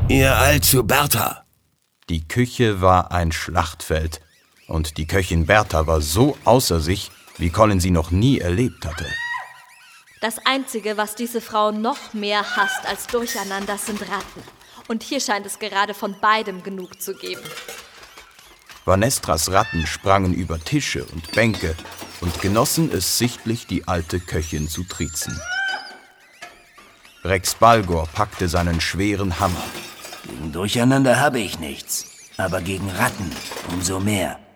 Ihr eilt zu Bertha. Die Küche war ein Schlachtfeld und die Köchin Bertha war so außer sich, wie Colin sie noch nie erlebt hatte. Das Einzige, was diese Frau noch mehr hasst als Durcheinander, sind Ratten. Und hier scheint es gerade von beidem genug zu geben. Vanestras Ratten sprangen über Tische und Bänke und genossen es sichtlich, die alte Köchin zu triezen. Rex Balgor packte seinen schweren Hammer. Gegen Durcheinander habe ich nichts, aber gegen Ratten umso mehr.